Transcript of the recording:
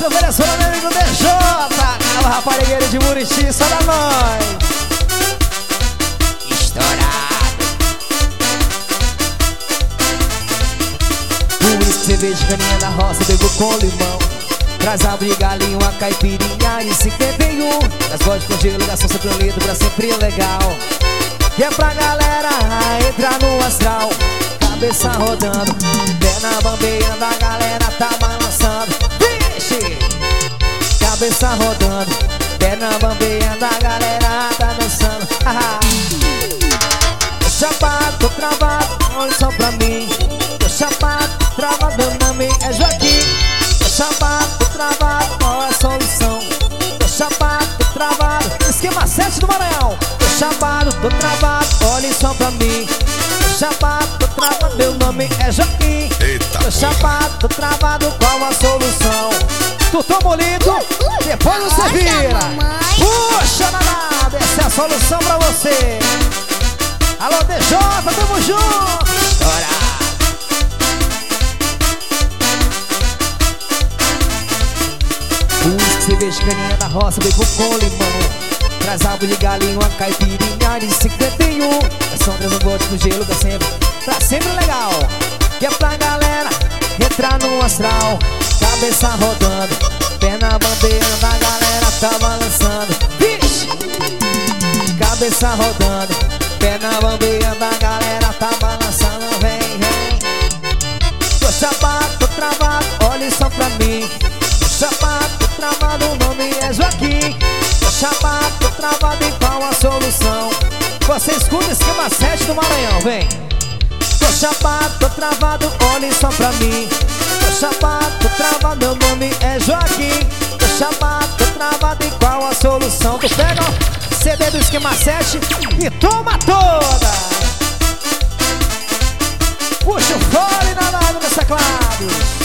seu Venezuela, meu amigo DJ. Aquela raparigueira de Murici, só da nós. Estourado. Uísque, cerveja, caninha da roça, bebo com limão. Traz a galinha, uma caipirinha e 51. Nas bodes com gelo, garçom sempre um litro, pra sempre legal. E é pra galera entrar no astral. Cabeça rodando, perna bambeando, a galera tá balançando. Vixe! Cabeça rodando, perna bambeando, a galera tá dançando. Tô chapado, tô travado, olha só pra mim. Tô chapado, travado, meu nome é Joaquim. Tô chapado, tô travado, qual é a solução? Tô chapado, tô travado, esquema 7 do Maranhão. Tô chapado, tô travado, olhem só pra mim. Tô chapado, tô travado, meu nome é Joaquim. Tô chapado, tô travado, qual a solução? Tu toma o litro, depois você vira. Puxa danada, essa é a solução pra você. Alô DJ, tamo junto. Estoura. Uísque, cerveja, caninha da roça, bebo com limão. Traz abo de galinha, uma caipirinha de 51. Garçom, traz um bote com gelo, pra sempre legal. Que é pra galera entrar no astral. Cabeça rodando, perna bambeando, a galera tá balançando. Vixe! Cabeça rodando, perna bambeando, a galera tá balançando. Vem, vem. Tô chapado, tô travado, olhem só pra mim. Tô chapado, tô travado, o nome é Joaquim. Tô chapado, tô travado, e qual a solução? Você escuta o esquema 7 do Maranhão, vem. Tô chapado, tô travado, olhem só pra mim. Tô chapado, tô travado, meu nome é Joaquim. Tô chapado, tô travado, e qual a solução? Tu pega o CD do esquema 7 e toma toda. Puxa o fole danado nessa clave.